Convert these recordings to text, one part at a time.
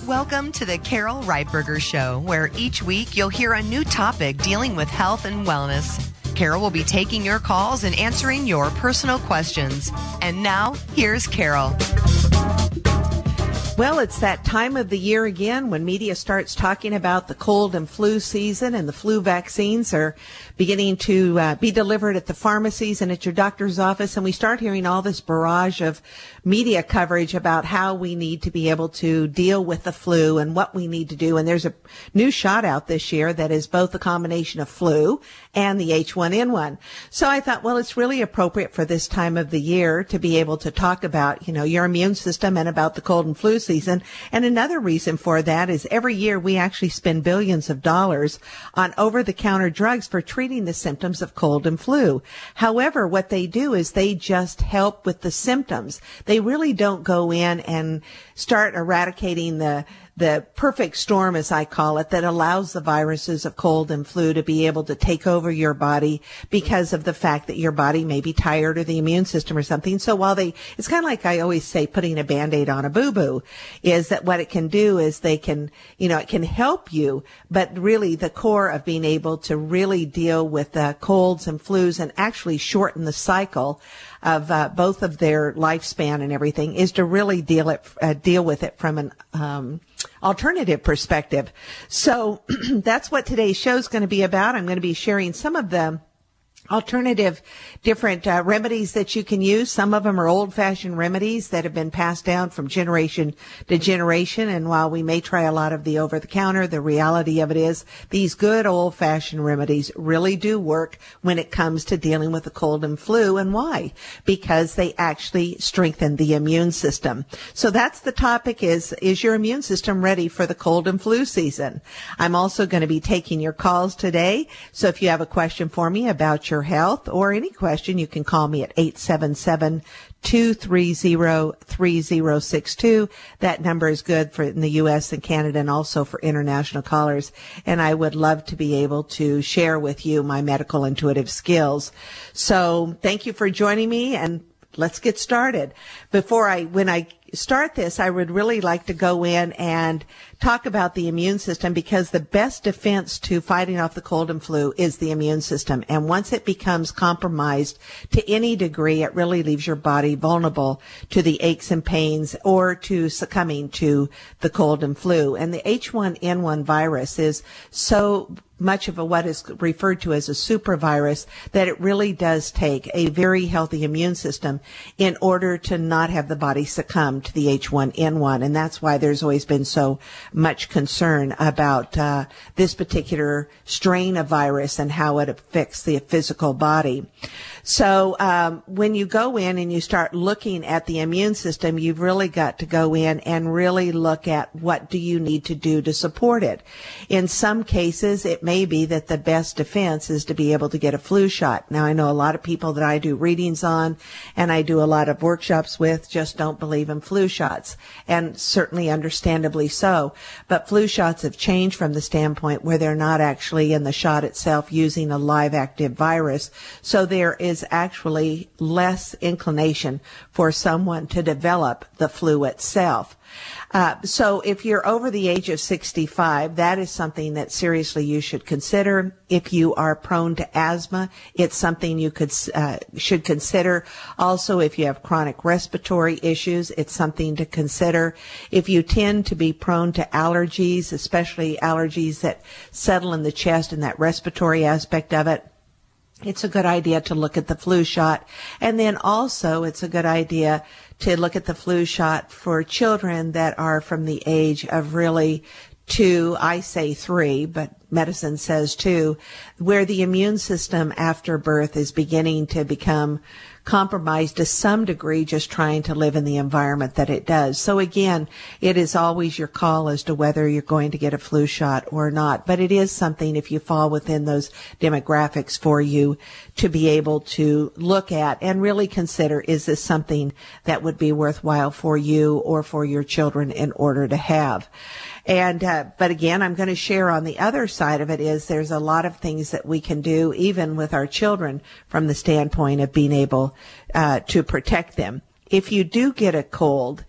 Welcome to the Carol Reitberger Show, where each week you'll hear a new topic dealing with health and wellness. Carol will be taking your calls and answering your personal questions. And now, here's Carol. Well, it's that time of the year again when media starts talking about the cold and flu season, and the flu vaccines are beginning to be delivered at the pharmacies and at your doctor's office. And we start hearing all this barrage of media coverage about how we need to be able to deal with the flu and what we need to do. And there's a new shot out this year that is both a combination of flu and the H1N1. So I thought, well, it's really appropriate for this time of the year to be able to talk about, your immune system and about the cold and flu season. And another reason for that is every year we actually spend billions of dollars on over-the-counter drugs for treating the symptoms of cold and flu. However, what they do is they just help with the symptoms. They really don't go in and start eradicating the perfect storm, as I call it, that allows the viruses of cold and flu to be able to take over your body because of the fact that your body may be tired or the immune system or something. So while it's kind of like I always say, putting a Band-Aid on a boo-boo, is that what it can do is it can help you, but really the core of being able to really deal with colds and flus and actually shorten the cycle of both of their lifespan and everything is to really deal with it from an alternative perspective. So that's what today's show is going to be about. I'm going to be sharing some of the alternative different remedies that you can use. Some of them are old-fashioned remedies that have been passed down from generation to generation. And while we may try a lot of the over-the-counter, the reality of it is these good old-fashioned remedies really do work when it comes to dealing with the cold and flu. And why? Because they actually strengthen the immune system. So that's the topic, is your immune system ready for the cold and flu season? I'm also going to be taking your calls today. So if you have a question for me about your health or any question, you can call me at 877-230-3062. That number is good for in the U.S. and Canada and also for international callers. And I would love to be able to share with you my medical intuitive skills. So thank you for joining me, and let's get started. When I start this, I would really like to go in and talk about the immune system, because the best defense to fighting off the cold and flu is the immune system. And once it becomes compromised to any degree, it really leaves your body vulnerable to the aches and pains or to succumbing to the cold and flu. And the H1N1 virus is so much of what is referred to as a super virus that it really does take a very healthy immune system in order to not have the body succumb to the H1N1. And that's why there's always been so much concern about this particular strain of virus and how it affects the physical body. So when you go in and you start looking at the immune system, you've really got to go in and really look at what do you need to do to support it. In some cases, it may be that the best defense is to be able to get a flu shot. Now, I know a lot of people that I do readings on and I do a lot of workshops with just don't believe in flu shots, and certainly understandably so. But flu shots have changed from the standpoint where they're not actually in the shot itself using a live active virus. So there is actually less inclination for someone to develop the flu itself. So if you're over the age of 65, that is something that seriously you should consider. If you are prone to asthma, it's something you should consider. Also, if you have chronic respiratory issues, it's something to consider. If you tend to be prone to allergies, especially allergies that settle in the chest and that respiratory aspect of it, it's a good idea to look at the flu shot. And then also it's a good idea to look at the flu shot for children that are from the age of really 2, I say 3, but medicine says 2, where the immune system after birth is beginning to become compromised to some degree, just trying to live in the environment that it does. So again, it is always your call as to whether you're going to get a flu shot or not. But it is something, if you fall within those demographics, for you to be able to look at and really consider, is this something that would be worthwhile for you or for your children in order to have? And, but again, I'm going to share on the other side of it is there's a lot of things that we can do even with our children from the standpoint of being able to protect them. If you do get a cold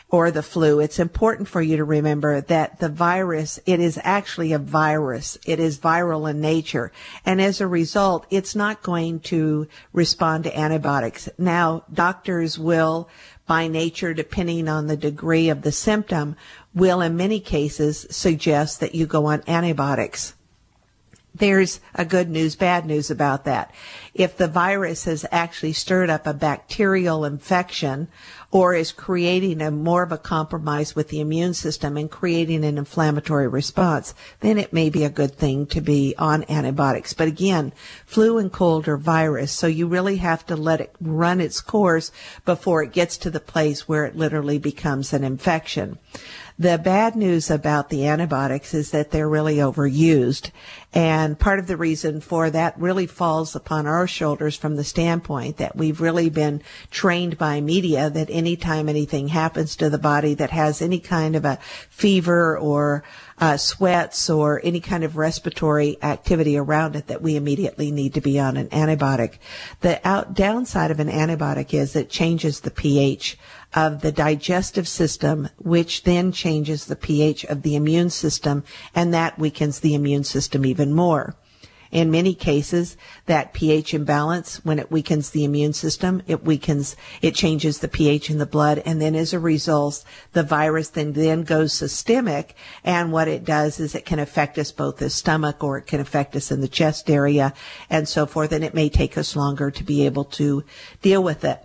or the flu, it's important for you to remember that the virus, it is actually a virus. It is viral in nature. And as a result, it's not going to respond to antibiotics. Now, doctors will, by nature, depending on the degree of the symptom, will in many cases suggest that you go on antibiotics. There's a good news, bad news about that. If the virus has actually stirred up a bacterial infection or is creating more of a compromise with the immune system and creating an inflammatory response, then it may be a good thing to be on antibiotics. But again, flu and cold are virus, so you really have to let it run its course before it gets to the place where it literally becomes an infection. The bad news about the antibiotics is that they're really overused. And part of the reason for that really falls upon our shoulders from the standpoint that we've really been trained by media that anytime anything happens to the body that has any kind of a fever or sweats or any kind of respiratory activity around it, that we immediately need to be on an antibiotic. The downside of an antibiotic is it changes the pH of the digestive system, which then changes the pH of the immune system, and that weakens the immune system even more. In many cases, that pH imbalance, when it weakens the immune system, it changes the pH in the blood, and then as a result, the virus then goes systemic, and what it does is it can affect us both the stomach or it can affect us in the chest area and so forth, and it may take us longer to be able to deal with it.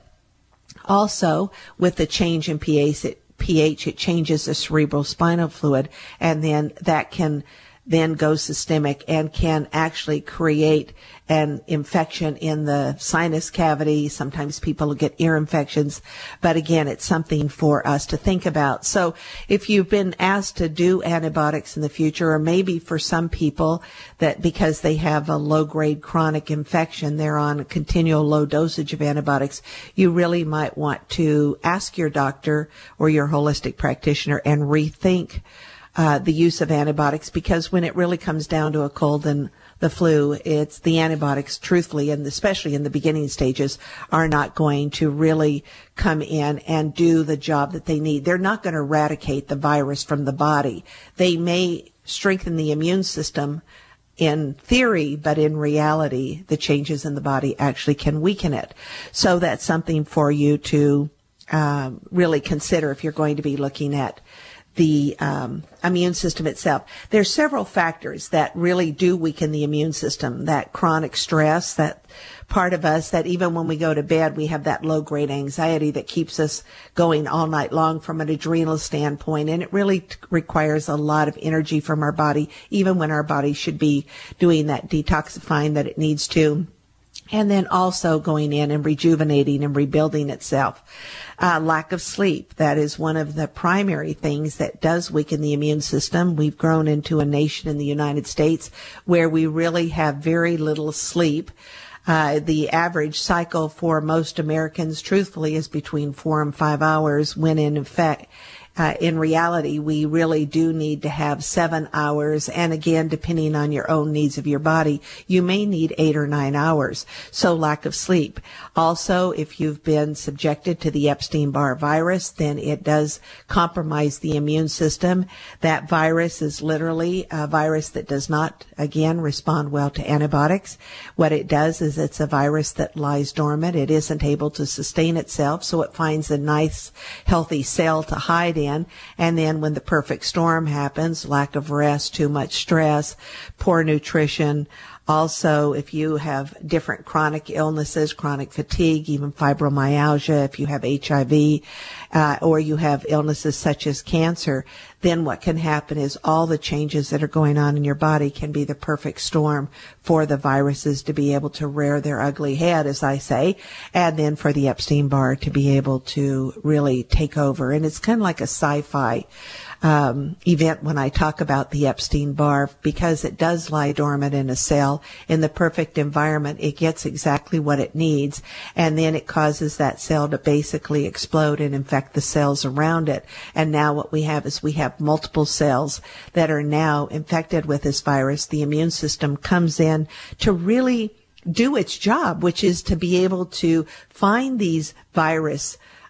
Also, with the change in pH, it changes the cerebral spinal fluid, and then that can then go systemic and can actually create an infection in the sinus cavity. Sometimes people get ear infections, but again, it's something for us to think about. So if you've been asked to do antibiotics in the future, or maybe for some people that because they have a low-grade chronic infection, they're on a continual low dosage of antibiotics, you really might want to ask your doctor or your holistic practitioner and rethink the use of antibiotics, because when it really comes down to a cold and the flu, it's the antibiotics, truthfully, and especially in the beginning stages, are not going to really come in and do the job that they need. They're not going to eradicate the virus from the body. They may strengthen the immune system in theory, but in reality, the changes in the body actually can weaken it. So that's something for you to really consider if you're going to be looking at the immune system itself. There's several factors that really do weaken the immune system. That chronic stress, that part of us that even when we go to bed, we have that low-grade anxiety that keeps us going all night long from an adrenal standpoint. And it really requires a lot of energy from our body, even when our body should be doing that detoxifying that it needs to. And then also going in and rejuvenating and rebuilding itself. Lack of sleep, that is one of the primary things that does weaken the immune system. We've grown into a nation in the United States where we really have very little sleep. The average cycle for most Americans, truthfully, is between 4 and 5 hours, when in reality, we really do need to have 7 hours. And again, depending on your own needs of your body, you may need 8 or 9 hours. So lack of sleep. Also, if you've been subjected to the Epstein-Barr virus, then it does compromise the immune system. That virus is literally a virus that does not, again, respond well to antibiotics. What it does is it's a virus that lies dormant. It isn't able to sustain itself, so it finds a nice, healthy cell to hide in. And then when the perfect storm happens, lack of rest, too much stress, poor nutrition. Also, if you have different chronic illnesses, chronic fatigue, even fibromyalgia, if you have HIV, or you have illnesses such as cancer, then what can happen is all the changes that are going on in your body can be the perfect storm for the viruses to be able to rear their ugly head, as I say, and then for the Epstein-Barr to be able to really take over. And it's kind of like a sci-fi event when I talk about the Epstein-Barr, because it does lie dormant in a cell. In the perfect environment, it gets exactly what it needs, and then it causes that cell to basically explode and infect the cells around it. And now what we have is we have multiple cells that are now infected with this virus. The immune system comes in to really do its job, which is to be able to find these virus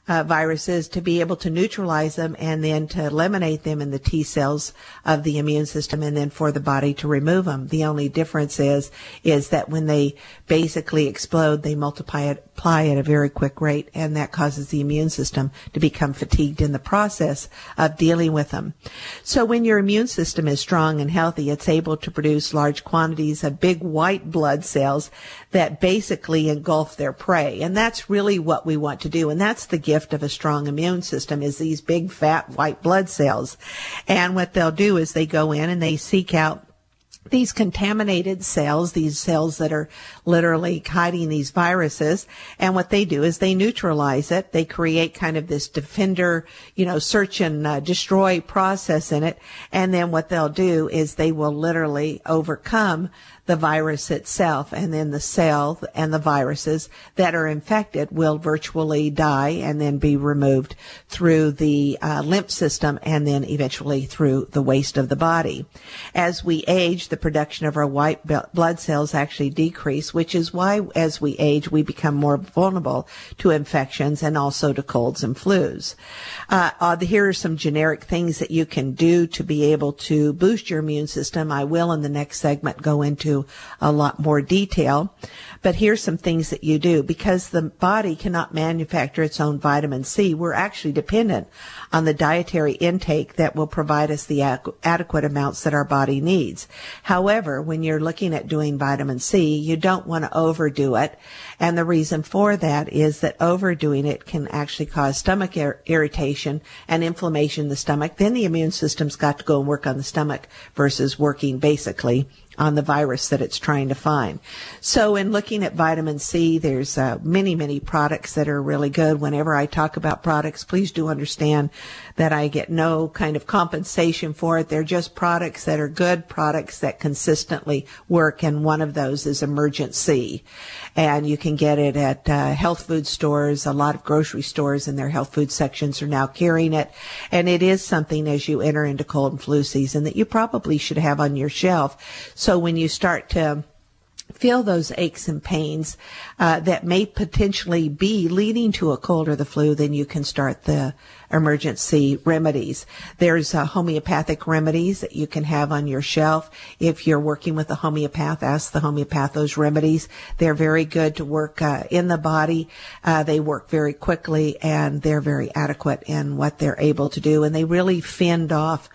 viruses to be able to neutralize them and then to eliminate them in the T cells of the immune system and then for the body to remove them. The only difference is that when they basically explode, they multiply at a very quick rate, and that causes the immune system to become fatigued in the process of dealing with them. So when your immune system is strong and healthy, it's able to produce large quantities of big white blood cells that basically engulf their prey. And that's really what we want to do. And that's the gift of a strong immune system, is these big fat white blood cells. And what they'll do is they go in and they seek out these contaminated cells, these cells that are literally hiding these viruses, and what they do is they neutralize it. They create kind of this defender, search and destroy process in it, and then what they'll do is they will literally overcome the virus itself, and then the cell and the viruses that are infected will virtually die and then be removed through the lymph system and then eventually through the waste of the body. As we age, the production of our white blood cells actually decrease, which is why as we age, we become more vulnerable to infections and also to colds and flus. Here are some generic things that you can do to be able to boost your immune system. I will in the next segment go into a lot more detail, but here's some things that you do. Because the body cannot manufacture its own vitamin C, we're actually dependent on the dietary intake that will provide us the adequate amounts that our body needs. However, when you're looking at doing vitamin C, you don't want to overdo it, and the reason for that is that overdoing it can actually cause stomach irritation and inflammation in the stomach. Then the immune system's got to go and work on the stomach versus working basically on the virus that it's trying to find. So in looking at vitamin C, there's many products that are really good. Whenever I talk about products, please do understand that I get no kind of compensation for it. They're just products that are good products that consistently work, and one of those is Emergent C. And you can get it at health food stores. A lot of grocery stores in their health food sections are now carrying it. And it is something, as you enter into cold and flu season, that you probably should have on your shelf. So when you start to feel those aches and pains that may potentially be leading to a cold or the flu, then you can start the Emergent C remedies. There's homeopathic remedies that you can have on your shelf. If you're working with a homeopath, ask the homeopath those remedies. They're very good to work in the body. They work very quickly, and they're very adequate in what they're able to do, and they really fend off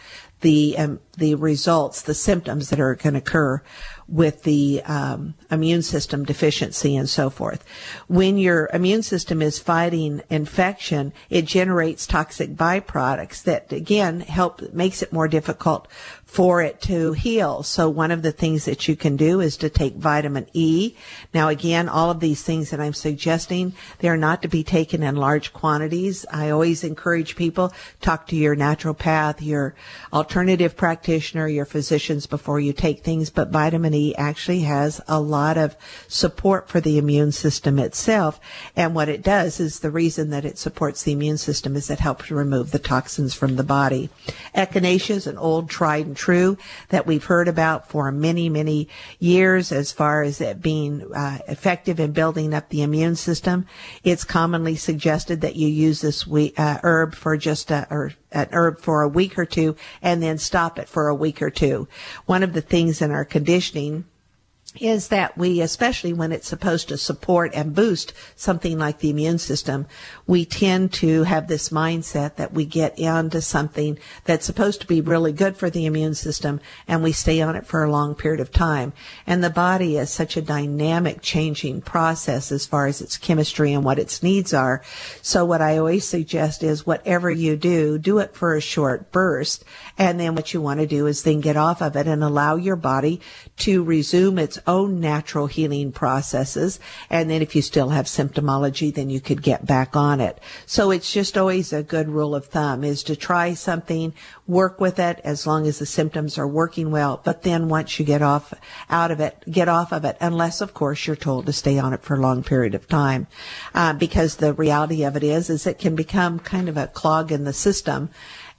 the results, the symptoms that are going to occur with the immune system deficiency and so forth. When your immune system is fighting infection, it generates toxic byproducts that, again, makes it more difficult for it to heal. So one of the things that you can do is to take vitamin E. Now, again, all of these things that I'm suggesting, they're not to be taken in large quantities. I always encourage people, talk to your naturopath, your alternative practitioner, your physicians before you take things. But vitamin E actually has a lot of support for the immune system itself. And what it does is, the reason that it supports the immune system is it helps remove the toxins from the body. Echinacea is an old tried and true that we've heard about for many years as far as it being effective in building up the immune system. It's commonly suggested that you use this herb for an herb for a week or two and then stop it for a week or two. One of the things in our conditioning is that we, especially when it's supposed to support and boost something like the immune system, we tend to have this mindset that we get into something that's supposed to be really good for the immune system, and we stay on it for a long period of time. And the body is such a dynamic, changing process as far as its chemistry and what its needs are. So what I always suggest is, whatever you do it for a short burst, and then what you want to do is then get off of it and allow your body to resume its own natural healing processes. And then if you still have symptomology, then you could get back on it. So it's just always a good rule of thumb is to try something, work with it as long as the symptoms are working well. But then once you get off of it, unless of course you're told to stay on it for a long period of time. Because the reality of it is it can become kind of a clog in the system.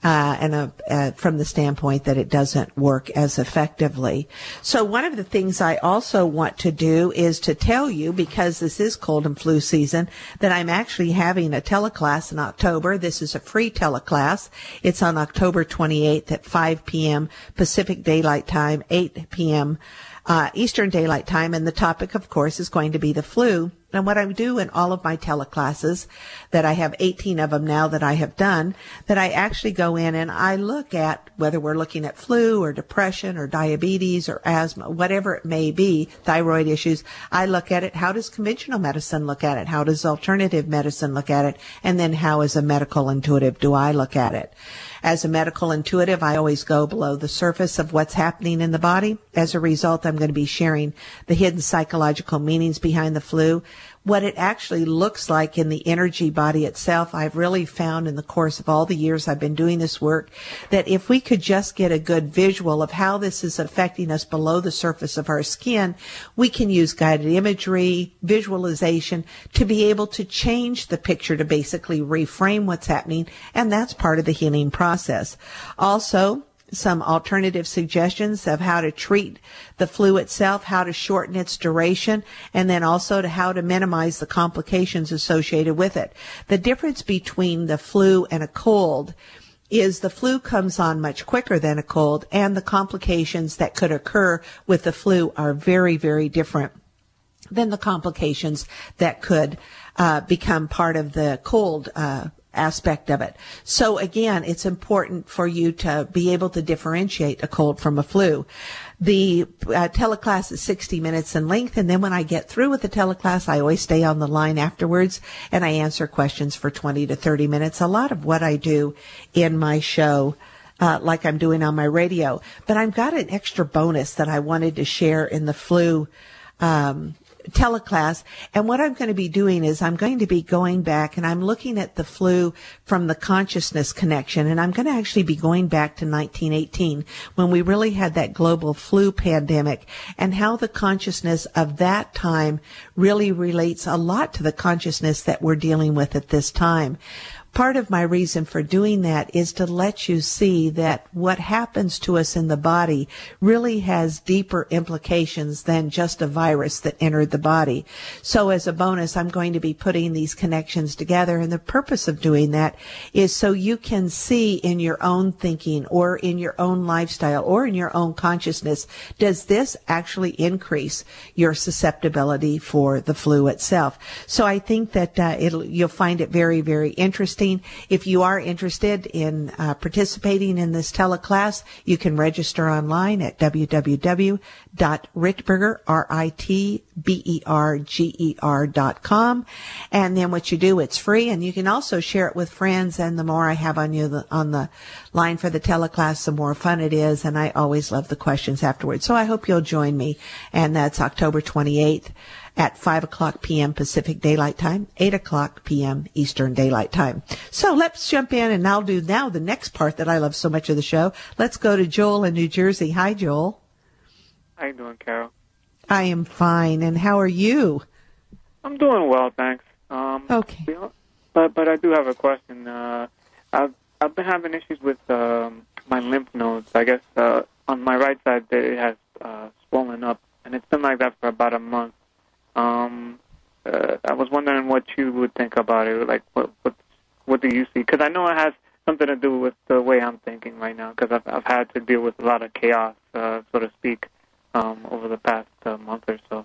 from the standpoint that it doesn't work as effectively. So one of the things I also want to do is to tell you, because this is cold and flu season, that I'm actually having a teleclass in October. This is a free teleclass. It's on October 28th at 5 p.m. Pacific Daylight Time, 8 p.m. Eastern Daylight Time, and the topic, of course, is going to be the flu. And what I do in all of my teleclasses, that I have 18 of them now that I have done, that I actually go in and I look at, whether we're looking at flu or depression or diabetes or asthma, whatever it may be, thyroid issues, I look at it. How does conventional medicine look at it? How does alternative medicine look at it? And then how, as a medical intuitive, do I look at it? As a medical intuitive, I always go below the surface of what's happening in the body. As a result, I'm going to be sharing the hidden psychological meanings behind the flu, what it actually looks like in the energy body itself. I've really found in the course of all the years I've been doing this work that if we could just get a good visual of how this is affecting us below the surface of our skin, we can use guided imagery, visualization to be able to change the picture, to basically reframe what's happening, and that's part of the healing process. Also, some alternative suggestions of how to treat the flu itself, how to shorten its duration, and then also to how to minimize the complications associated with it. The difference between the flu and a cold is the flu comes on much quicker than a cold, and the complications that could occur with the flu are very, very different than the complications that could become part of the cold aspect of it. So again, it's important for you to be able to differentiate a cold from a flu. The teleclass is 60 minutes in length, and then when I get through with the teleclass, I always stay on the line afterwards, and I answer questions for 20 to 30 minutes. A lot of what I do in my show, like I'm doing on my radio. But I've got an extra bonus that I wanted to share in the flu teleclass, and what I'm going to be doing is I'm going to be going back and I'm looking at the flu from the consciousness connection, and I'm going to actually be going back to 1918 when we really had that global flu pandemic, and how the consciousness of that time really relates a lot to the consciousness that we're dealing with at this time. Part of my reason for doing that is to let you see that what happens to us in the body really has deeper implications than just a virus that entered the body. So as a bonus, I'm going to be putting these connections together, and the purpose of doing that is so you can see in your own thinking or in your own lifestyle or in your own consciousness, does this actually increase your susceptibility for the flu itself? So I think that you'll find it very, very interesting. If you are interested in participating in this teleclass, you can register online at www.ritberger, RITBERGER.com. And then what you do, it's free, and you can also share it with friends. And the more I have on the line for the teleclass, the more fun it is. And I always love the questions afterwards. So I hope you'll join me. And that's October 28th. At 5 o'clock p.m. Pacific Daylight Time, 8 o'clock p.m. Eastern Daylight Time. So let's jump in, and I'll do now the next part that I love so much of the show. Let's go to Joel in New Jersey. Hi, Joel. How you doing, Carol? I am fine, and how are you? I'm doing well, thanks. Okay. But I do have a question. I've been having issues with my lymph nodes. I guess on my right side it has swollen up, and it's been like that for about a month. I was wondering what you would think about it. Like, what do you see? Because I know it has something to do with the way I'm thinking right now. Because I've had to deal with a lot of chaos, so to speak, over the past month or so.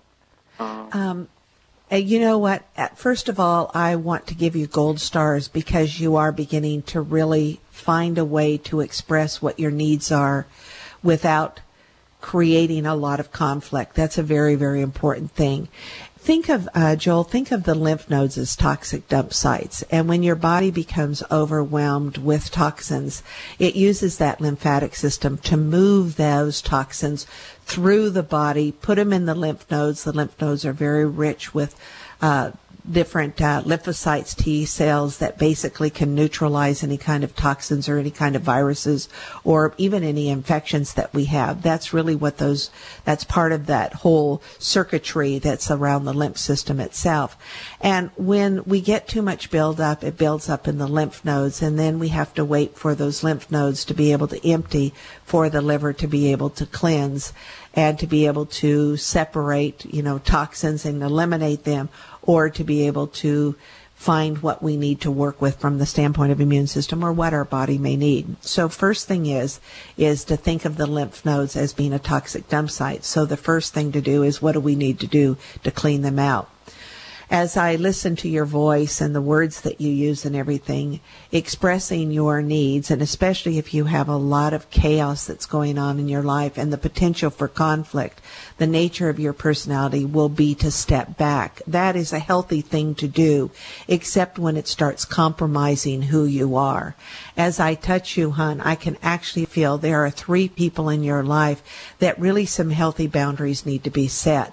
You know what? First of all, I want to give you gold stars because you are beginning to really find a way to express what your needs are without creating a lot of conflict. That's a very, very important thing. Think of, Joel, think of the lymph nodes as toxic dump sites. And when your body becomes overwhelmed with toxins, it uses that lymphatic system to move those toxins through the body, put them in the lymph nodes. The lymph nodes are very rich with different lymphocytes, T cells that basically can neutralize any kind of toxins or any kind of viruses or even any infections that we have. That's really that's part of that whole circuitry that's around the lymph system itself. And when we get too much buildup, it builds up in the lymph nodes, and then we have to wait for those lymph nodes to be able to empty for the liver to be able to cleanse and to be able to separate, toxins and eliminate them, or to be able to find what we need to work with from the standpoint of immune system or what our body may need. So first thing is to think of the lymph nodes as being a toxic dump site. So the first thing to do is what do we need to do to clean them out? As I listen to your voice and the words that you use and everything, expressing your needs, and especially if you have a lot of chaos that's going on in your life and the potential for conflict, the nature of your personality will be to step back. That is a healthy thing to do, except when it starts compromising who you are. As I touch you, hon, I can actually feel there are 3 people in your life that really some healthy boundaries need to be set.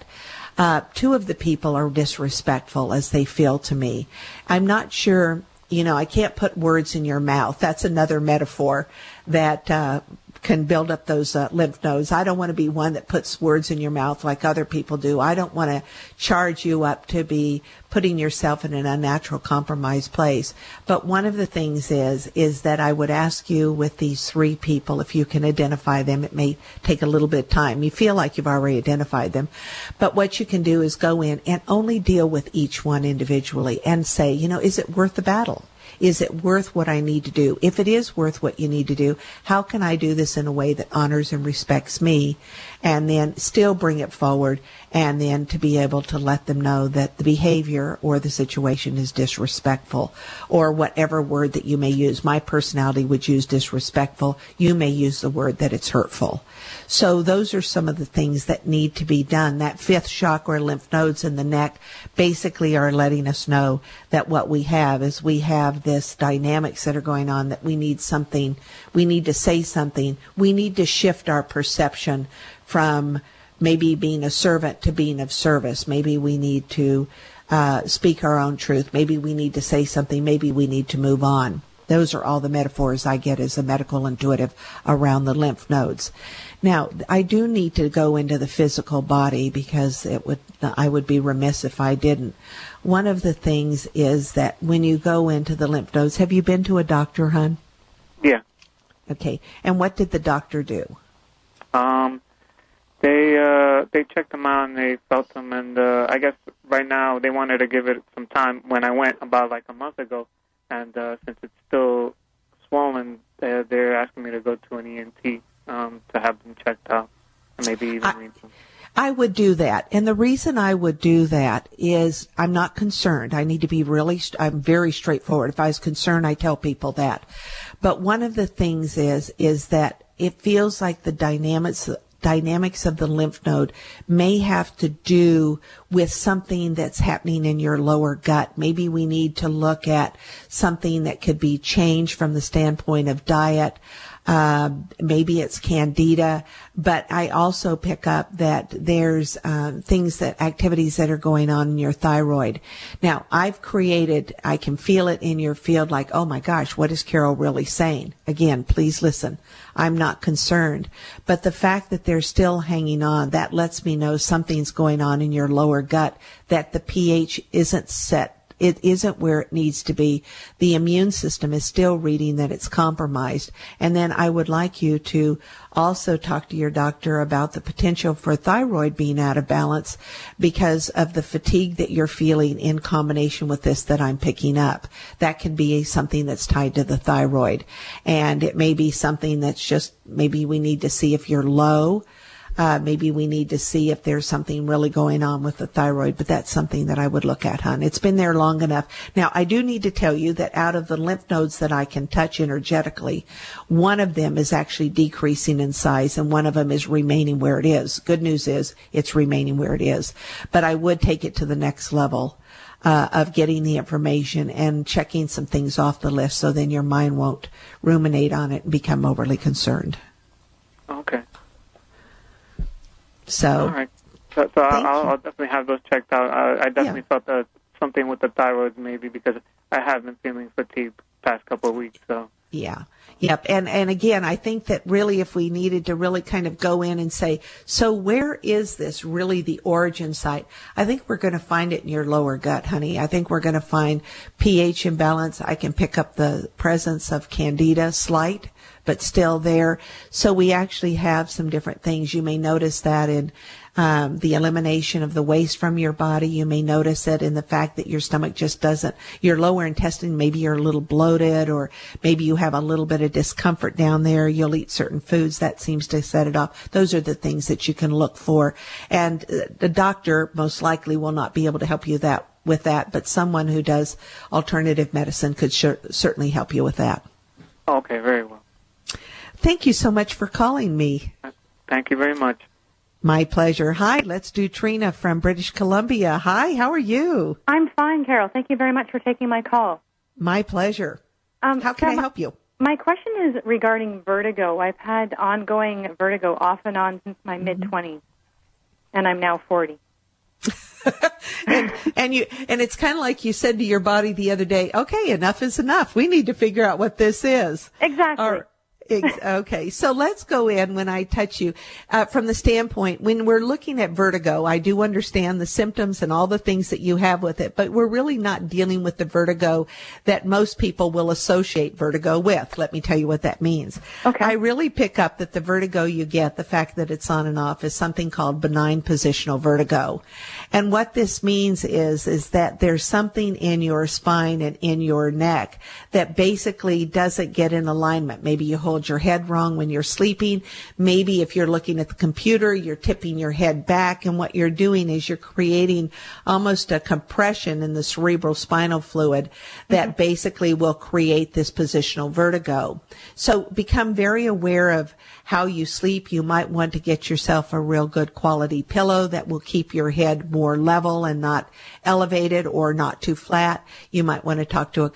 2 of the people are disrespectful as they feel to me. I'm not sure, I can't put words in your mouth. That's another metaphor that can build up those lymph nodes. I don't want to be one that puts words in your mouth like other people do. I don't want to charge you up to be putting yourself in an unnatural, compromised place. But one of the things is that I would ask you with these 3 people, if you can identify them. It may take a little bit of time. You feel like you've already identified them. But what you can do is go in and only deal with each one individually and say, is it worth the battle? Is it worth what I need to do? If it is worth what you need to do, how can I do this in a way that honors and respects me, and then still bring it forward, and then to be able to let them know that the behavior or the situation is disrespectful, or whatever word that you may use. My personality would use disrespectful. You may use the word that it's hurtful. So those are some of the things that need to be done. That 5th chakra, lymph nodes in the neck, basically are letting us know that what we have is we have this dynamics that are going on, that we need something, we need to say something, we need to shift our perception from maybe being a servant to being of service. Maybe we need to speak our own truth. Maybe we need to say something. Maybe we need to move on. Those are all the metaphors I get as a medical intuitive around the lymph nodes. Now, I do need to go into the physical body because I would be remiss if I didn't. One of the things is that when you go into the lymph nodes, have you been to a doctor, hon? Yeah. Okay. And what did the doctor do? They checked them out and they felt them, and I guess right now they wanted to give it some time. When I went about like a month ago, and since it's still swollen, they're asking me to go to an ENT to have them checked out, and maybe even read them. I would do that. And the reason I would do that is I'm not concerned. I need to be I'm very straightforward. If I was concerned, I tell people that. But one of the things is that it feels like the dynamics of the lymph node may have to do with something that's happening in your lower gut. Maybe we need to look at something that could be changed from the standpoint of diet. Maybe it's candida, but I also pick up that there's activities that are going on in your thyroid. Now, I can feel it in your field like, oh my gosh, what is Carol really saying? Again, please listen. I'm not concerned. But the fact that they're still hanging on, that lets me know something's going on in your lower gut, that the pH isn't set. It isn't where it needs to be. The immune system is still reading that it's compromised. And then I would like you to also talk to your doctor about the potential for thyroid being out of balance because of the fatigue that you're feeling in combination with this that I'm picking up. That can be something that's tied to the thyroid. And it may be something that's just, maybe we need to see if you're low. Maybe we need to see if there's something really going on with the thyroid, but that's something that I would look at, hon. It's been there long enough. Now, I do need to tell you that out of the lymph nodes that I can touch energetically, one of them is actually decreasing in size and one of them is remaining where it is. Good news is it's remaining where it is. But I would take it to the next level of getting the information and checking some things off the list so then your mind won't ruminate on it and become overly concerned. Okay. So, all right. So I'll definitely have those checked out. I definitely felt that something with the thyroid maybe, because I have been feeling fatigued past couple of weeks. So. Yeah. Yep. And again, I think that really if we needed to really kind of go in and say, so where is this really the origin site? I think we're going to find it in your lower gut, honey. I think we're going to find pH imbalance. I can pick up the presence of candida, slight, but still there. So we actually have some different things. You may notice that in the elimination of the waste from your body. You may notice it in the fact that your stomach just doesn't, your lower intestine, maybe you're a little bloated, or maybe you have a little bit of discomfort down there. You'll eat certain foods that seems to set it off. Those are the things that you can look for. And the doctor most likely will not be able to help you with that, but someone who does alternative medicine could certainly help you with that. Okay, very well. Thank you so much for calling me. Thank you very much. My pleasure. Hi, let's do Trina from British Columbia. Hi, how are you? I'm fine, Carol. Thank you very much for taking my call. My pleasure. How can I help you? My question is regarding vertigo. I've had ongoing vertigo off and on since my mid-20s, and I'm now 40. and it's kind of like you said to your body the other day, okay, enough is enough. We need to figure out what this is. Exactly. Okay, so let's go in when I touch you from the standpoint, when we're looking at vertigo, I do understand the symptoms and all the things that you have with it, but we're really not dealing with the vertigo that most people will associate vertigo with. Let me tell you what that means. Okay. I really pick up that the vertigo you get, the fact that it's on and off, is something called benign positional vertigo. And what this means is that there's something in your spine and in your neck that basically doesn't get in alignment. Maybe you hold your head wrong when you're sleeping. Maybe if you're looking at the computer, you're tipping your head back, and what you're doing is you're creating almost a compression in the cerebral spinal fluid that basically will create this positional vertigo. So become very aware of how you sleep. You might want to get yourself a real good quality pillow that will keep your head more level and not elevated or not too flat. You might want to talk to a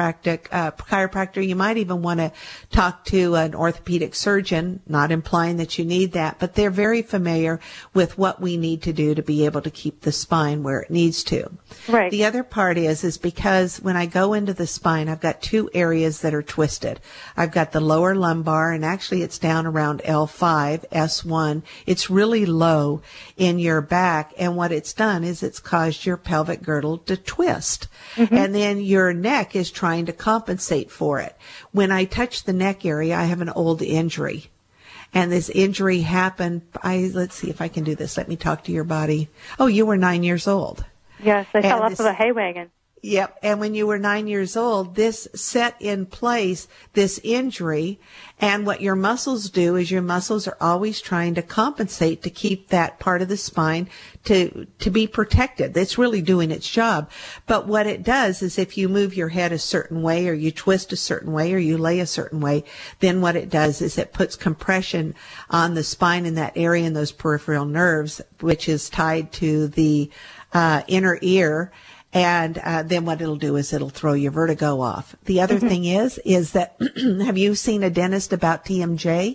chiropractor. You might even want to talk to an orthopedic surgeon, not implying that you need that, but they're very familiar with what we need to do to be able to keep the spine where it needs to. Right. The other part is because when I go into the spine, I've got two areas that are twisted. I've got the lower lumbar, and actually it's down around L5, S1. It's really low in your back, and what it's done is it's caused your pelvic girdle to twist. Mm-hmm. And then your neck is trying to compensate for it. When I touch the neck area, I have an old injury. And this injury happened, let's see if I can do this. Let me talk to your body. Oh, you were 9 years old. Yes, I fell off of a hay wagon. Yep. And when you were 9 years old, this set in place this injury. And what your muscles do is your muscles are always trying to compensate to keep that part of the spine to be protected. It's really doing its job. But what it does is if you move your head a certain way, or you twist a certain way, or you lay a certain way, then what it does is it puts compression on the spine in that area and those peripheral nerves, which is tied to the inner ear. And then what it'll do is it'll throw your vertigo off. The other thing is that have you seen a dentist about TMJ?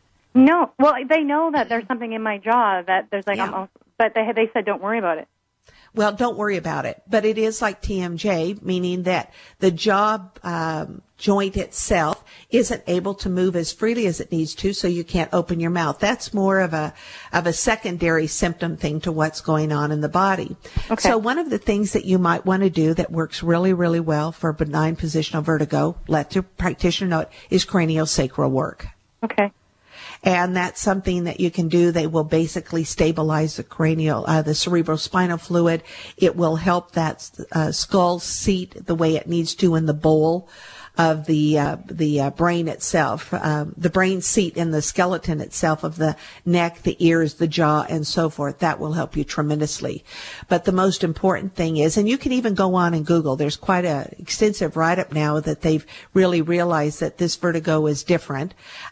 No. Well, they know that there's something in my jaw that there's like, but they said don't worry about it. Well, don't worry about it. But it is like TMJ, meaning that the jaw joint itself isn't able to move as freely as it needs to, so you can't open your mouth. That's more of a secondary symptom thing to what's going on in the body. Okay. So one of the things that you might want to do that works really, really well for benign positional vertigo, let your practitioner know it, is craniosacral work. Okay. And that's something that you can do. They will basically stabilize the cerebral spinal fluid. It will help that skull seat the way it needs to in the bowl of the brain itself, the brain seat in the skeleton itself of the neck, the ears, the jaw, and so forth. That will help you tremendously. But the most important thing is, and you can even go on and Google, there's quite a extensive write-up now that they've really realized that this vertigo is different.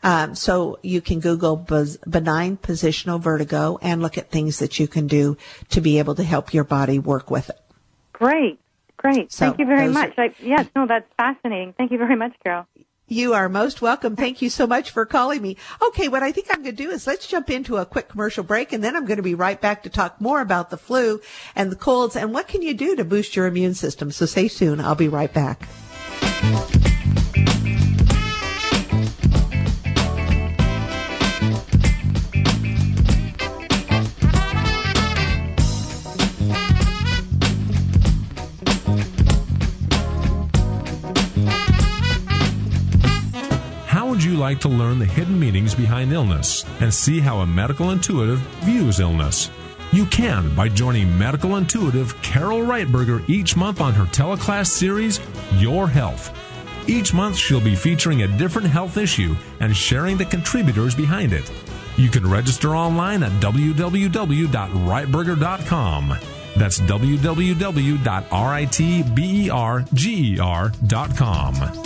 So you can Google benign positional vertigo and look at things that you can do to be able to help your body work with it. Great. So thank you very much. Yes, no, that's fascinating. Thank you very much, Carol. You are most welcome. Thank you so much for calling me. Okay, what I think I'm going to do is let's jump into a quick commercial break, and then I'm going to be right back to talk more about the flu and the colds and what can you do to boost your immune system. So stay tuned. I'll be right back. Would you like to learn the hidden meanings behind illness and see how a medical intuitive views illness? You can by joining medical intuitive Carol Reitberger each month on her teleclass series, Your Health. Each month she'll be featuring a different health issue and sharing the contributors behind it. You can register online at www.reitberger.com. That's www.ritberger.com.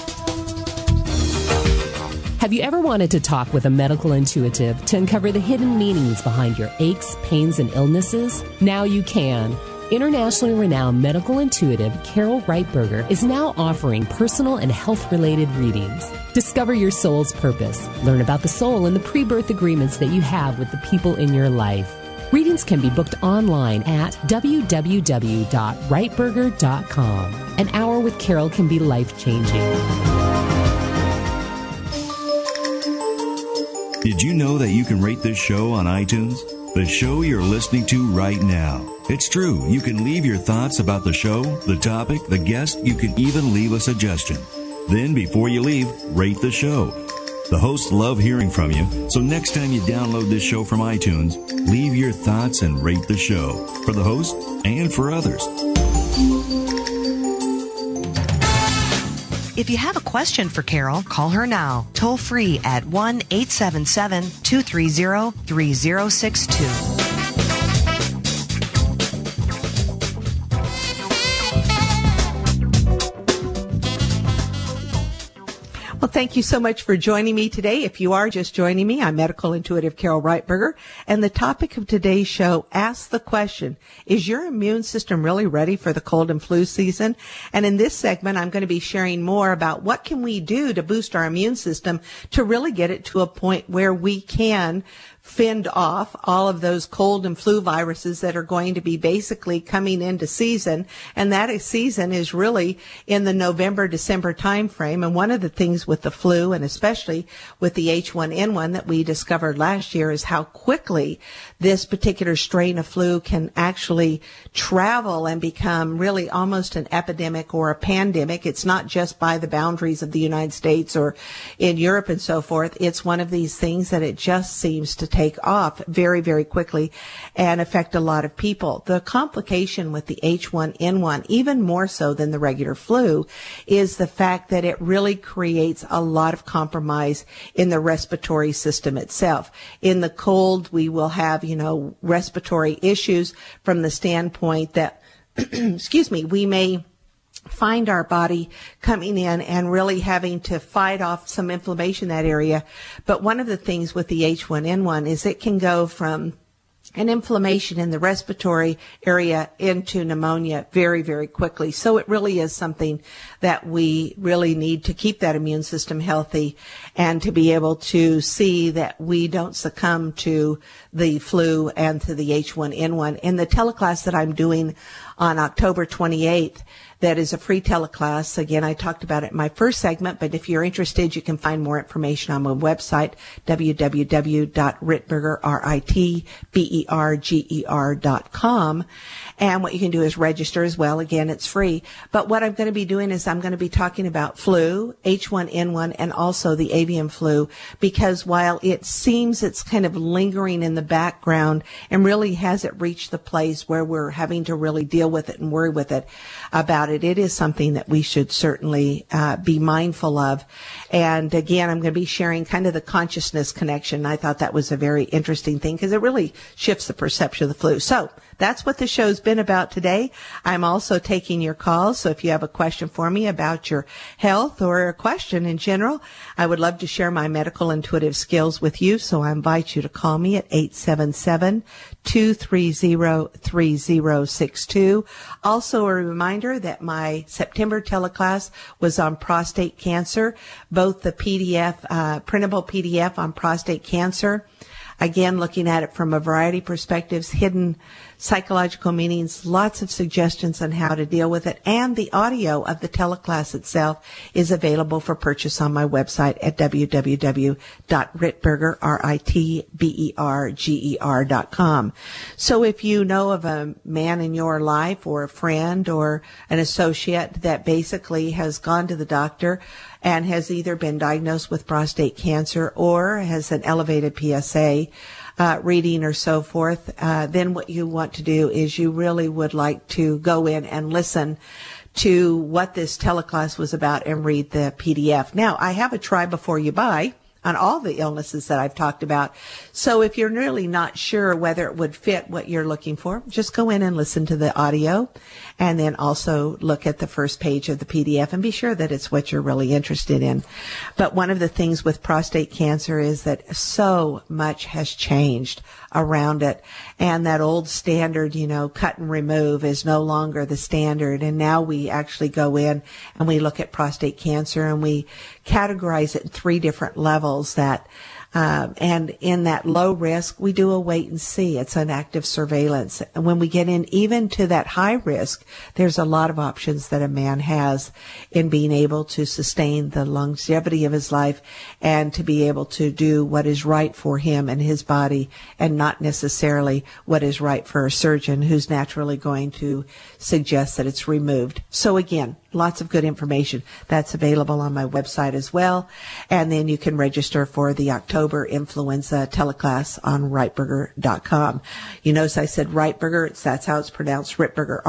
Have you ever wanted to talk with a medical intuitive to uncover the hidden meanings behind your aches, pains, and illnesses? Now you can. Internationally renowned medical intuitive Carol Reitberger is now offering personal and health-related readings. Discover your soul's purpose. Learn about the soul and the pre-birth agreements that you have with the people in your life. Readings can be booked online at www.reitberger.com. An hour with Carol can be life-changing. Did you know that you can rate this show on iTunes? The show you're listening to right now. It's true. You can leave your thoughts about the show, the topic, the guest. You can even leave a suggestion. Then, before you leave, rate the show. The hosts love hearing from you, so next time you download this show from iTunes, leave your thoughts and rate the show for the host and for others. If you have a question for Carol, call her now, toll free at 1-877-230-3062. Well, thank you so much for joining me today. If you are just joining me, I'm medical intuitive Carol Reitberger, and the topic of today's show asks the question, is your immune system really ready for the cold and flu season? And in this segment, I'm going to be sharing more about what can we do to boost our immune system to really get it to a point where we can fend off all of those cold and flu viruses that are going to be basically coming into season. And that season is really in the November-December time frame. And one of the things with the flu, and especially with the H1N1 that we discovered last year, is how quickly this particular strain of flu can actually travel and become really almost an epidemic or a pandemic. It's not just by the boundaries of the United States or in Europe and so forth. It's one of these things that it just seems to take off very, very quickly and affect a lot of people. The complication with the H1N1, even more so than the regular flu, is the fact that it really creates a lot of compromise in the respiratory system itself. In the cold, we will have, respiratory issues from the standpoint that, we may find our body coming in and really having to fight off some inflammation in that area. But one of the things with the H1N1 is it can go from an inflammation in the respiratory area into pneumonia very, very quickly. So it really is something that we really need to keep that immune system healthy and to be able to see that we don't succumb to the flu and to the H1N1. In the teleclass that I'm doing on October 28th, that is a free teleclass. Again, I talked about it in my first segment, but if you're interested, you can find more information on my website, www.ritberger.com. And what you can do is register as well. Again, it's free. But what I'm going to be doing is I'm going to be talking about flu, H1N1, and also the avian flu, because while it seems it's kind of lingering in the background and really hasn't reached the place where we're having to really deal with it and worry with it about it, it is something that we should certainly be mindful of. And again, I'm going to be sharing kind of the consciousness connection. I thought that was a very interesting thing because it really shifts the perception of the flu. So that's what the show's been about today. I'm also taking your calls. So if you have a question for me about your health or a question in general, I would love to share my medical intuitive skills with you. So I invite you to call me at 877-230-3062. you. Also a reminder that my September teleclass was on prostate cancer, both the PDF, printable PDF on prostate cancer. Again, looking at it from a variety of perspectives, hidden psychological meanings, lots of suggestions on how to deal with it, and the audio of the teleclass itself is available for purchase on my website at www.ritberger.com. So if you know of a man in your life or a friend or an associate that basically has gone to the doctor and has either been diagnosed with prostate cancer or has an elevated PSA reading or so forth, then what you want to do is you really would like to go in and listen to what this teleclass was about and read the PDF. Now, I have a try before you buy on all the illnesses that I've talked about. So if you're really not sure whether it would fit what you're looking for, just go in and listen to the audio and then also look at the first page of the PDF and be sure that it's what you're really interested in. But one of the things with prostate cancer is that so much has changed around it. And that old standard, cut and remove is no longer the standard. And now we actually go in and we look at prostate cancer and we categorize it in 3 different levels and in that low risk, we do a wait and see. It's an active surveillance. And when we get in even to that high risk, there's a lot of options that a man has in being able to sustain the longevity of his life and to be able to do what is right for him and his body and not necessarily what is right for a surgeon who's naturally going to suggest that it's removed. So again, lots of good information that's available on my website as well. And then you can register for the October influenza teleclass on Ritberger.com. You notice I said Ritberger. That's how it's pronounced, Ritberger,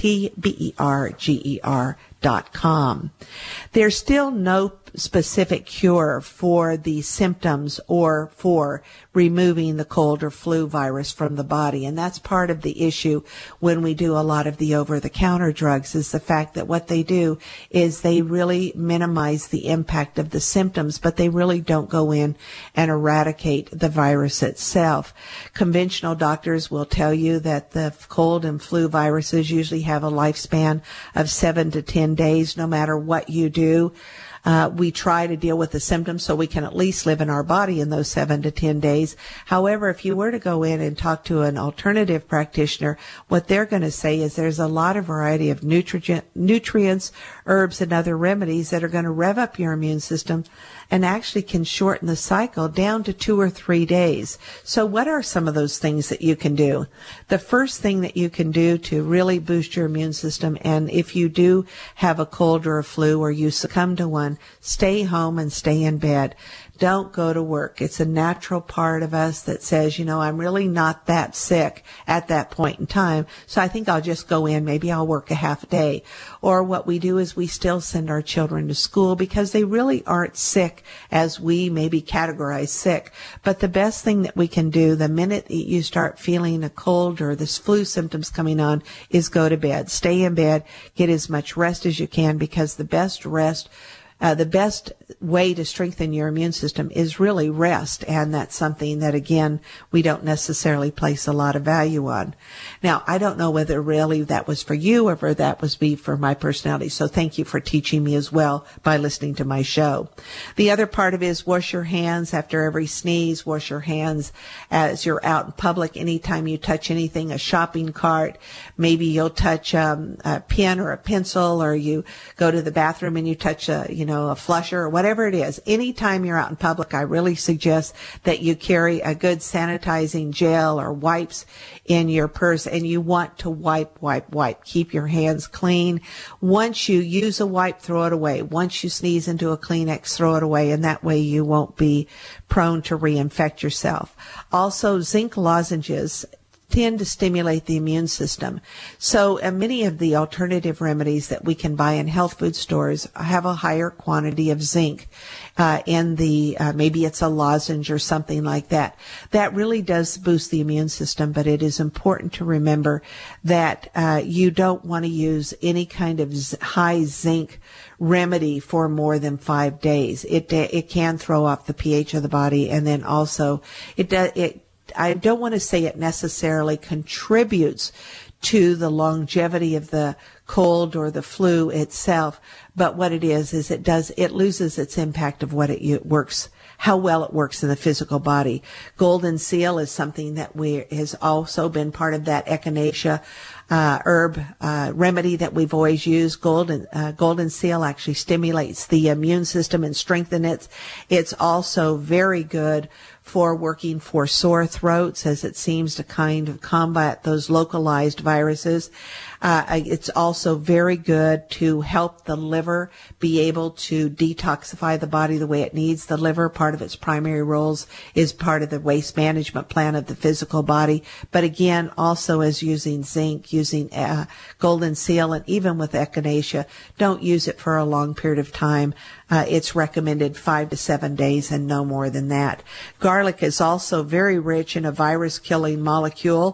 Ritberger.com. There's still no specific cure for the symptoms or for removing the cold or flu virus from the body. And that's part of the issue when we do a lot of the over-the-counter drugs, is the fact that what they do is they really minimize the impact of the symptoms, but they really don't go in and eradicate the virus itself. Conventional doctors will tell you that the cold and flu viruses usually have a lifespan of 7 to 10 days, no matter what you do. We try to deal with the symptoms so we can at least live in our body in those 7 to 10 days. However, if you were to go in and talk to an alternative practitioner, what they're going to say is there's a lot of variety of nutrients, herbs, and other remedies that are going to rev up your immune system and actually can shorten the cycle down to 2 or 3 days. So what are some of those things that you can do? The first thing that you can do to really boost your immune system, and if you do have a cold or a flu or you succumb to one, stay home and stay in bed. Don't go to work. It's a natural part of us that says, I'm really not that sick at that point in time, so I think I'll just go in. Maybe I'll work a half a day. Or what we do is we still send our children to school because they really aren't sick as we maybe categorize sick. But the best thing that we can do the minute that you start feeling a cold or this flu symptoms coming on is go to bed. Stay in bed. Get as much rest as you can, because the best way to strengthen your immune system is really rest, and that's something that, again, we don't necessarily place a lot of value on. Now, I don't know whether really that was for you or whether that was me for my personality, so thank you for teaching me as well by listening to my show. The other part of it is wash your hands after every sneeze. Wash your hands as you're out in public. Anytime you touch anything, a shopping cart, maybe you'll touch a pen or a pencil, or you go to the bathroom and you touch a flusher or whatever it is. Anytime you're out in public, I really suggest that you carry a good sanitizing gel or wipes in your purse, and you want to wipe. Keep your hands clean. Once you use a wipe, throw it away. Once you sneeze into a Kleenex, throw it away, and that way you won't be prone to reinfect yourself. Also, zinc lozenges tend to stimulate the immune system. So many of the alternative remedies that we can buy in health food stores have a higher quantity of zinc in the, maybe it's a lozenge or something like that. That really does boost the immune system, but it is important to remember that you don't want to use any kind of high zinc remedy for more than 5 days. It can throw off the pH of the body, and then also I don't want to say it necessarily contributes to the longevity of the cold or the flu itself. But what it is it loses its impact of what it works, how well it works in the physical body. Golden seal is something that has also been part of that echinacea herb remedy that we've always used. Golden seal actually stimulates the immune system and strengthens it. It's also very good for working for sore throats, as it seems to kind of combat those localized viruses. It's also very good to help the liver be able to detoxify the body the way it needs. The liver, part of its primary roles is part of the waste management plan of the physical body. But again, also as using zinc, using golden seal, and even with echinacea, don't use it for a long period of time. It's recommended 5 to 7 days and no more than that. Garlic is also very rich in a virus-killing molecule.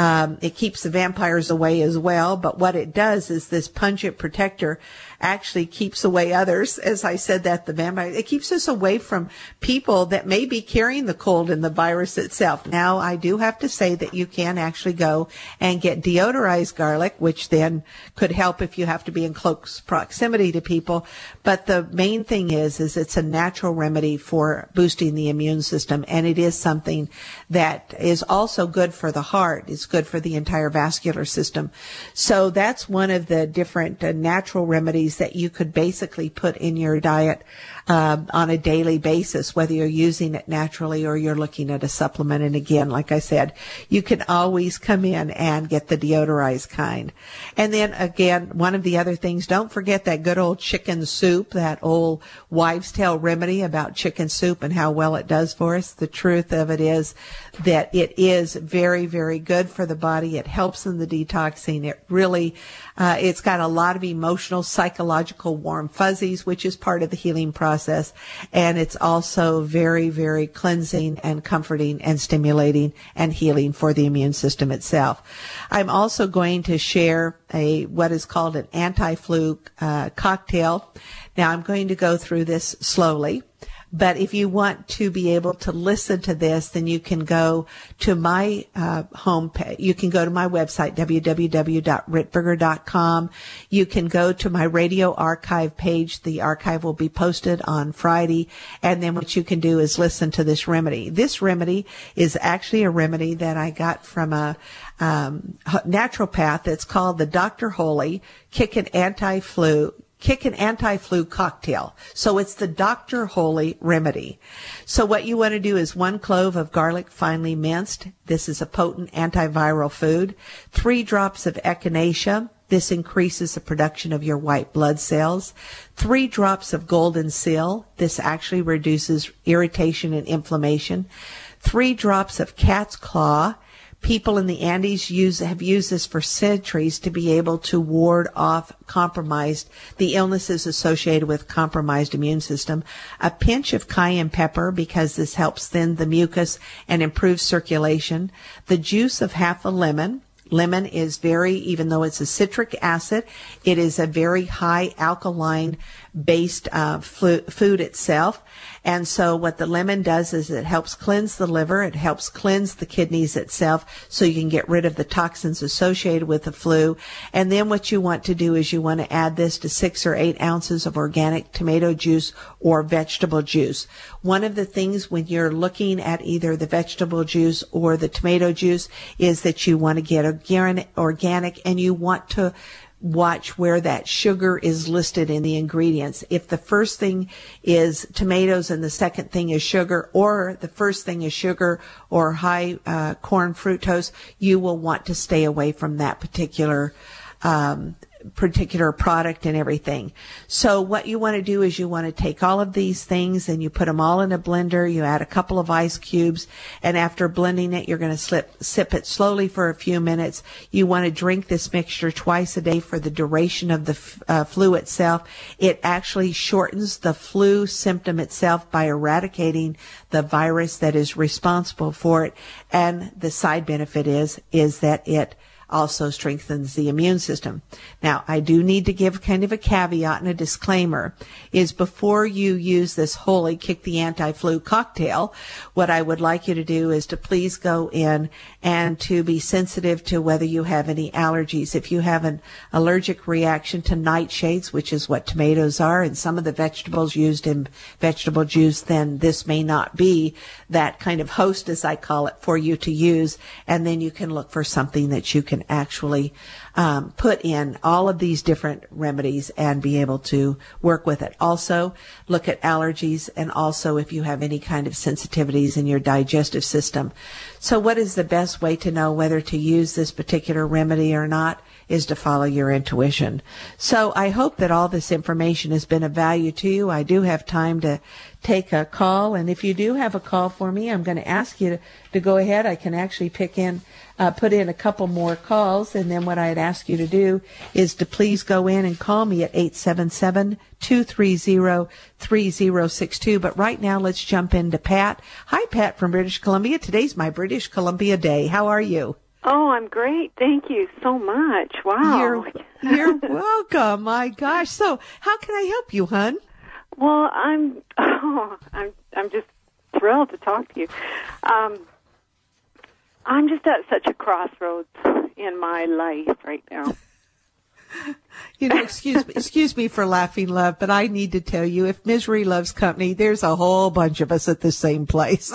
It keeps the vampires away as well, but what it does is this pungent protector actually keeps away others. As I said, that the vampire, it keeps us away from people that may be carrying the cold and the virus itself. Now, I do have to say that you can actually go and get deodorized garlic, which then could help if you have to be in close proximity to people. But the main thing is it's a natural remedy for boosting the immune system, and it is something that is also good for the heart. It's good for the entire vascular system. So that's one of the different natural remedies that you could basically put in your diet on a daily basis, whether you're using it naturally or you're looking at a supplement. And again, like I said, you can always come in and get the deodorized kind. And then again, one of the other things, don't forget that good old chicken soup, that old wives' tale remedy about chicken soup and how well it does for us. The truth of it is that it is very, very good for the body. It helps in the detoxing. It really, it's got a lot of emotional, psychological warm fuzzies, which is part of the healing process. And it's also very, very cleansing and comforting and stimulating and healing for the immune system itself. I'm also going to share what is called an anti-flu cocktail. Now, I'm going to go through this slowly. But if you want to be able to listen to this, then you can go to my homepage. You can go to my website, www.ritberger.com. You can go to my radio archive page. The archive will be posted on Friday. And then what you can do is listen to this remedy. This remedy is actually a remedy that I got from a naturopath. It's called the Dr. Holy Kickin' Anti-Flu cocktail. So it's the Dr. Holy remedy. So what you want to do is 1 clove of garlic finely minced. This is a potent antiviral food. 3 drops of echinacea. This increases the production of your white blood cells. 3 drops of golden seal. This actually reduces irritation and inflammation. 3 drops of cat's claw. People in the Andes have used this for centuries to be able to ward off the illnesses associated with compromised immune system. A pinch of cayenne pepper, because this helps thin the mucus and improve circulation. The juice of half a lemon. Lemon is even though it's a citric acid, it is a very high alkaline based food itself. And so what the lemon does is it helps cleanse the liver, it helps cleanse the kidneys itself, so you can get rid of the toxins associated with the flu. And then what you want to do is you want to add this to 6 or 8 ounces of organic tomato juice or vegetable juice. One of the things when you're looking at either the vegetable juice or the tomato juice is that you want to get organic, and you want to watch where that sugar is listed in the ingredients. If the first thing is tomatoes and the second thing is sugar, or the first thing is sugar or high corn fructose, you will want to stay away from that particular product and everything. So what you want to do is you want to take all of these things and you put them all in a blender. You add a couple of ice cubes, and after blending it, you're going to sip it slowly for a few minutes. You want to drink this mixture twice a day for the duration of the flu itself. It actually shortens the flu symptom itself by eradicating the virus that is responsible for it. And the side benefit is that it also strengthens the immune system. Now, I do need to give kind of a caveat and a disclaimer is before you use this Holy Kick the Anti-Flu cocktail, what I would like you to do is to please go in and to be sensitive to whether you have any allergies. If you have an allergic reaction to nightshades, which is what tomatoes are, and some of the vegetables used in vegetable juice, then this may not be that kind of host, as I call it, for you to use. And then you can look for something that you can actually put in all of these different remedies and be able to work with it. Also, look at allergies and also if you have any kind of sensitivities in your digestive system. So what is the best way to know whether to use this particular remedy or not is to follow your intuition. So I hope that all this information has been of value to you. I do have time to take a call, and if you do have a call for me, I'm going to ask you to go ahead. I can actually put in a couple more calls, and then what I'd ask you to do is to please go in and call me at 877-230-3062. But right now, let's jump into Pat. Hi, Pat from British Columbia. Today's my British Columbia day. How are you? Oh, I'm great. Thank you so much. Wow. You're welcome. My gosh. So, how can I help you, hon? Well, I'm just thrilled to talk to you. I'm just at such a crossroads in my life right now. You know, excuse me for laughing, love, but I need to tell you, if misery loves company, there's a whole bunch of us at the same place.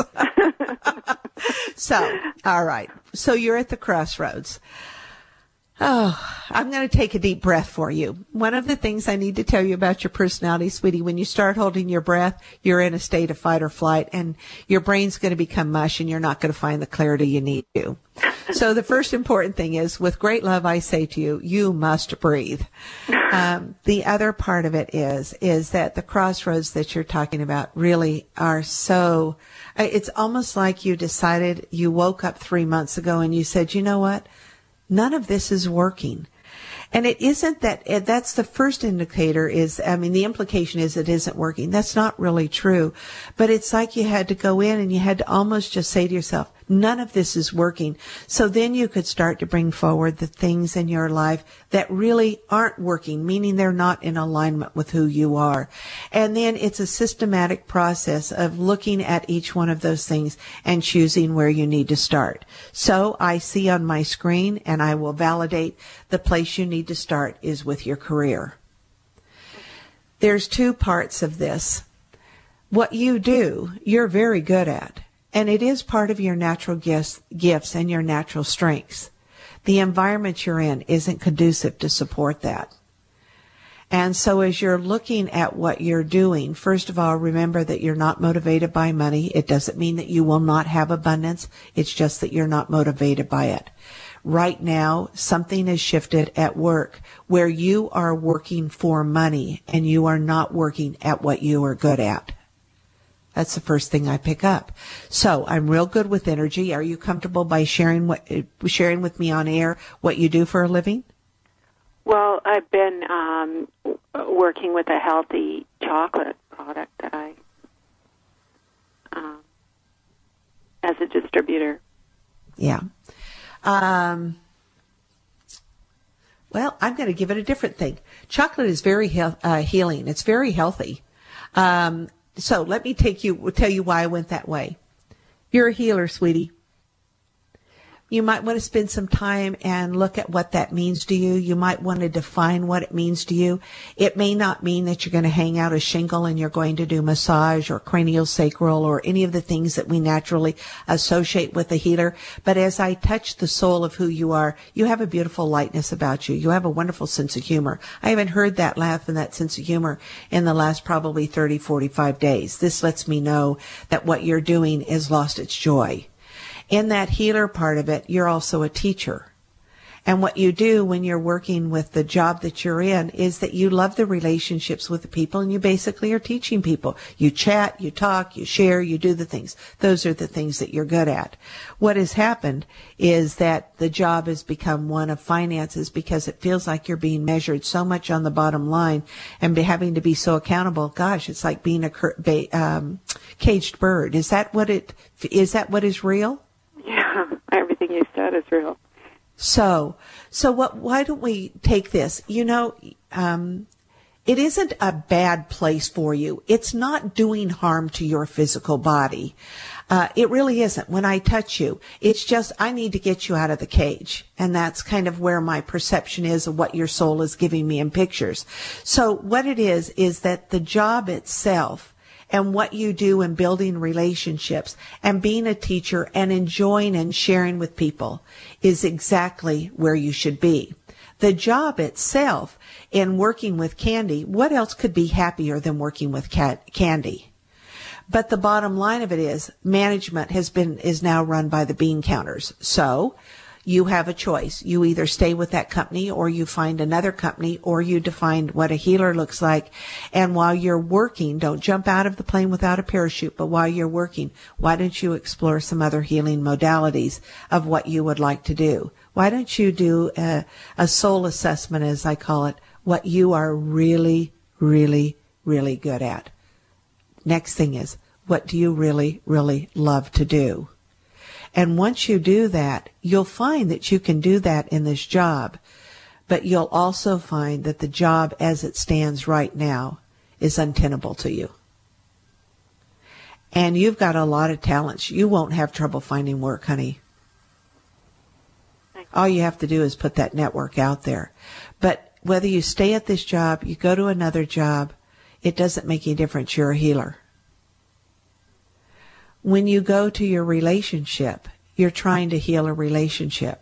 So, all right. So you're at the crossroads. Oh, I'm going to take a deep breath for you. One of the things I need to tell you about your personality, sweetie, when you start holding your breath, you're in a state of fight or flight, and your brain's going to become mush, and you're not going to find the clarity you need to. So the first important thing is, with great love, I say to you, you must breathe. The other part of it is that the crossroads that you're talking about really are so, it's almost like you decided, you woke up 3 months ago and you said, you know what? None of this is working. And it isn't that, that's the first indicator is, the implication is it isn't working. That's not really true. But it's like you had to go in and you had to almost just say to yourself, none of this is working. So then you could start to bring forward the things in your life that really aren't working, meaning they're not in alignment with who you are. And then it's a systematic process of looking at each one of those things and choosing where you need to start. So I see on my screen, and I will validate, the place you need to start is with your career. There's two parts of this. What you do, you're very good at. And it is part of your natural gifts and your natural strengths. The environment you're in isn't conducive to support that. And so as you're looking at what you're doing, first of all, remember that you're not motivated by money. It doesn't mean that you will not have abundance. It's just that you're not motivated by it. Right now, something has shifted at work where you are working for money and you are not working at what you are good at. That's the first thing I pick up. So I'm real good with energy. Are you comfortable by sharing with me on air what you do for a living? Well, I've been working with a healthy chocolate product that I, as a distributor. Yeah. Well, I'm going to give it a different thing. Chocolate is very healing. It's very healthy. So let me tell you why I went that way. You're a healer, sweetie. You might want to spend some time and look at what that means to you. You might want to define what it means to you. It may not mean that you're going to hang out a shingle and you're going to do massage or cranial sacral or any of the things that we naturally associate with a healer. But as I touch the soul of who you are, you have a beautiful lightness about you. You have a wonderful sense of humor. I haven't heard that laugh and that sense of humor in the last probably 30, 45 days. This lets me know that what you're doing has lost its joy. In that healer part of it, you're also a teacher. And what you do when you're working with the job that you're in is that you love the relationships with the people and you basically are teaching people. You chat, you talk, you share, you do the things. Those are the things that you're good at. What has happened is that the job has become one of finances because it feels like you're being measured so much on the bottom line and having to be so accountable. Gosh, it's like being a caged bird. Is that what is real? Yeah, everything you said is real. So why don't we take this? It isn't a bad place for you. It's not doing harm to your physical body. It really isn't. When I touch you, it's just, I need to get you out of the cage. And that's kind of where my perception is of what your soul is giving me in pictures. So what it is that the job itself and what you do in building relationships and being a teacher and enjoying and sharing with people is exactly where you should be. The job itself in working with Candy, what else could be happier than working with Candy? But the bottom line of it is management is now run by the bean counters. So you have a choice. You either stay with that company or you find another company or you define what a healer looks like. And while you're working, don't jump out of the plane without a parachute, but while you're working, why don't you explore some other healing modalities of what you would like to do? Why don't you do a soul assessment, as I call it, what you are really, really, really good at? Next thing is, what do you really, really love to do? And once you do that, you'll find that you can do that in this job, but you'll also find that the job as it stands right now is untenable to you. And you've got a lot of talents. You won't have trouble finding work, honey. All you have to do is put that network out there. But whether you stay at this job, you go to another job, it doesn't make any difference. You're a healer. When you go to your relationship, you're trying to heal a relationship.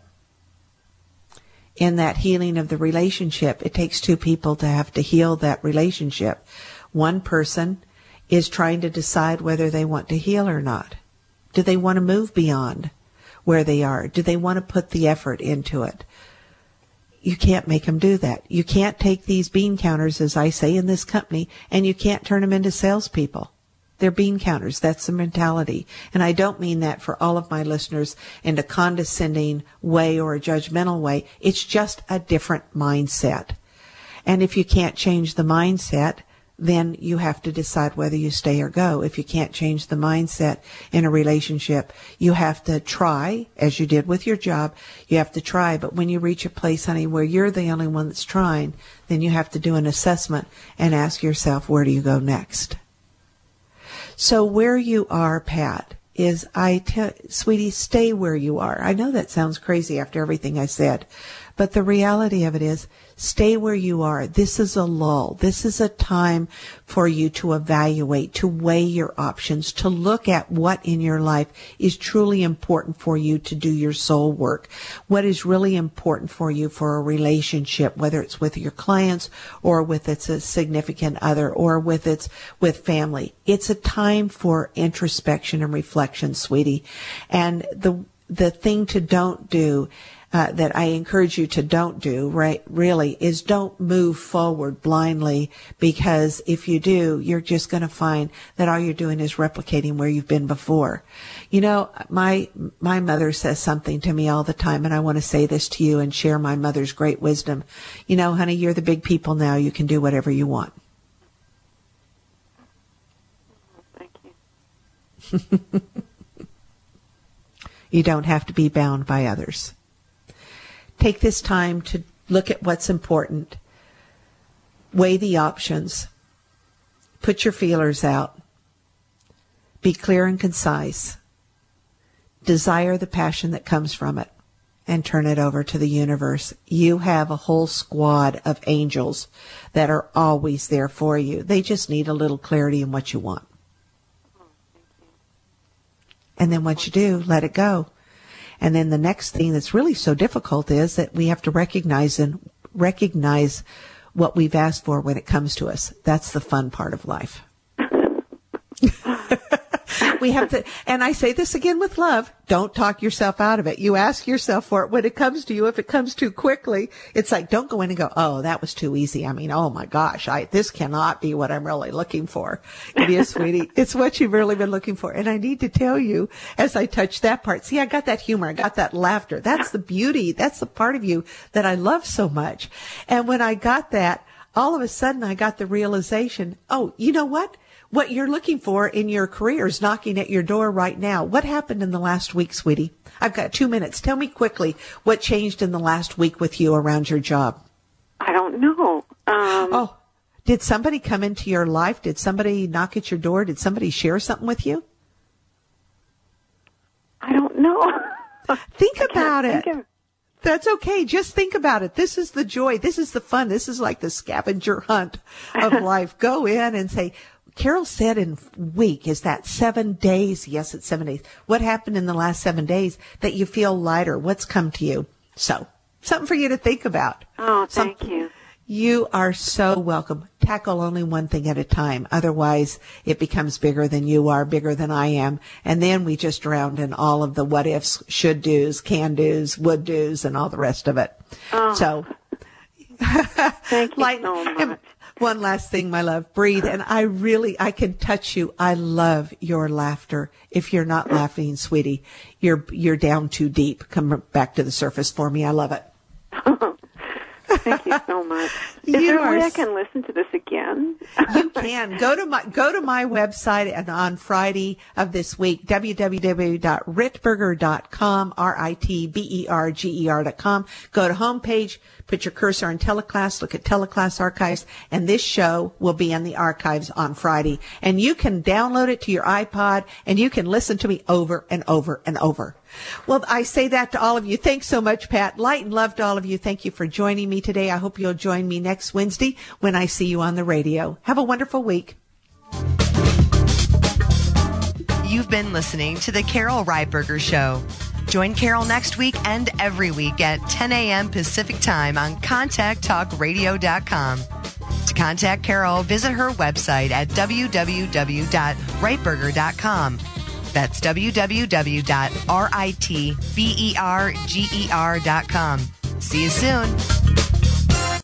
In that healing of the relationship, it takes two people to have to heal that relationship. One person is trying to decide whether they want to heal or not. Do they want to move beyond where they are? Do they want to put the effort into it? You can't make them do that. You can't take these bean counters, as I say in this company, and you can't turn them into salespeople. They're bean counters. That's the mentality. And I don't mean that for all of my listeners in a condescending way or a judgmental way. It's just a different mindset. And if you can't change the mindset, then you have to decide whether you stay or go. If you can't change the mindset in a relationship, you have to try, as you did with your job. You have to try. But when you reach a place, honey, where you're the only one that's trying, then you have to do an assessment and ask yourself, where do you go next? So where you are, Pat, is sweetie, stay where you are. I know that sounds crazy after everything I said, but the reality of it is, stay where you are. This is a lull. This is a time for you to evaluate, to weigh your options, to look at what in your life is truly important for you to do your soul work, what is really important for you for a relationship, whether it's with your clients or with a significant other or with family. It's a time for introspection and reflection, sweetie. And the thing to don't do that I encourage you to don't do, right, really, is don't move forward blindly, because if you do, you're just going to find that all you're doing is replicating where you've been before. You know, my mother says something to me all the time, and I want to say this to you and share my mother's great wisdom. You know, honey, you're the big people now. You can do whatever you want. Thank you. You don't have to be bound by others. Take this time to look at what's important. Weigh the options. Put your feelers out. Be clear and concise. Desire the passion that comes from it and turn it over to the universe. You have a whole squad of angels that are always there for you. They just need a little clarity in what you want. And then once you do, let it go. And then the next thing that's really so difficult is that we have to recognize what we've asked for when it comes to us. That's the fun part of life. We have to, and I say this again with love, don't talk yourself out of it. You ask yourself for it when it comes to you. If it comes too quickly, it's like, don't go in and go, oh, that was too easy. I mean, oh my gosh, this cannot be what I'm really looking for. It is, sweetie. It's what you've really been looking for. And I need to tell you, as I touch that part, see, I got that humor. I got that laughter. That's the beauty. That's the part of you that I love so much. And when I got that, all of a sudden I got the realization, oh, you know what? what you're looking for in your career is knocking at your door right now. What happened in the last week, sweetie? I've got 2 minutes. Tell me quickly what changed in the last week with you around your job. I don't know. Did somebody come into your life? Did somebody knock at your door? Did somebody share something with you? I don't know. Think about it. That's okay. Just think about it. This is the joy. This is the fun. This is like the scavenger hunt of life. Go in and say, Carol said in week, is that 7 days? Yes, it's 7 days. What happened in the last 7 days that you feel lighter? What's come to you? So, something for you to think about. Oh, thank you. You are so welcome. Tackle only one thing at a time. Otherwise, it becomes bigger than you are, bigger than I am. And then we just drown in all of the what ifs, should do's, can do's, would do's, and all the rest of it. Oh, so, thank you so much. One last thing, my love. Breathe. And I can touch you. I love your laughter. If you're not laughing, sweetie, you're down too deep. Come back to the surface for me. I love it. Thank you so much. Is there a way I can listen to this again? You can. Go to my website and on Friday of this week, www.ritberger.com, RITBERGER.com. Go to homepage, put your cursor on Teleclass, look at Teleclass archives, and this show will be in the archives on Friday. And you can download it to your iPod, and you can listen to me over and over and over. Well, I say that to all of you. Thanks so much, Pat. Light and love to all of you. Thank you for joining me today. I hope you'll join me next Wednesday when I see you on the radio. Have a wonderful week. You've been listening to The Carol Reitberger Show. Join Carol next week and every week at 10 a.m. Pacific Time on ContactTalkRadio.com. To contact Carol, visit her website at www.reitberger.com. That's www.ritberger.com. See you soon.